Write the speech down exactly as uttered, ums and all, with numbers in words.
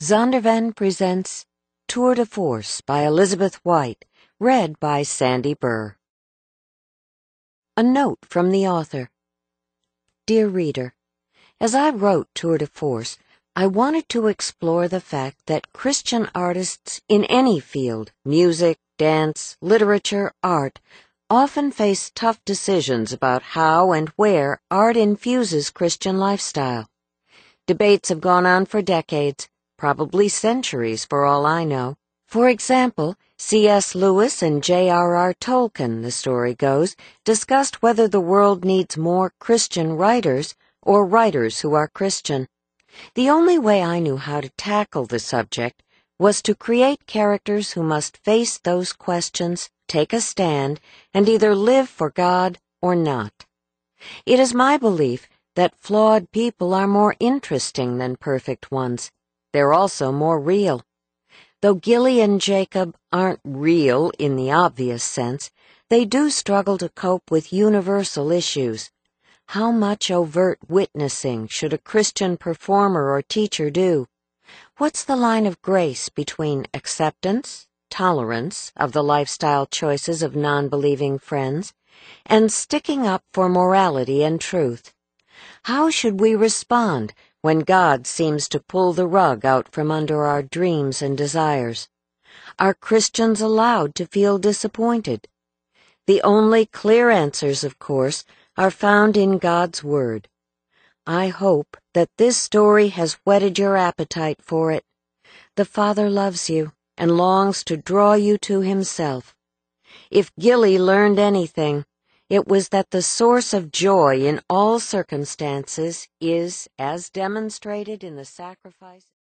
Zondervan presents Tour de Force by Elizabeth White, read by Sandy Burr. A note from the author. Dear reader, as I wrote Tour de Force, I wanted to explore the fact that Christian artists in any field, music, dance, literature, art, often face tough decisions about how and where art infuses Christian lifestyle. Debates have gone on for decades, probably centuries for all I know. For example, C S Lewis and J R R Tolkien, the story goes, discussed whether the world needs more Christian writers or writers who are Christian. The only way I knew how to tackle the subject was to create characters who must face those questions, take a stand, and either live for God or not. It is my belief that flawed people are more interesting than perfect ones. They're also more real. Though Gilly and Jacob aren't real in the obvious sense, they do struggle to cope with universal issues. How much overt witnessing should a Christian performer or teacher do? What's the line of grace between acceptance, tolerance of the lifestyle choices of non-believing friends, and sticking up for morality and truth? How should we respond when God seems to pull the rug out from under our dreams and desires? Are Christians allowed to feel disappointed? The only clear answers, of course, are found in God's Word. I hope that this story has whetted your appetite for it. The Father loves you and longs to draw you to Himself. If Gilly learned anything, it was that the source of joy in all circumstances is, as demonstrated in the sacrifice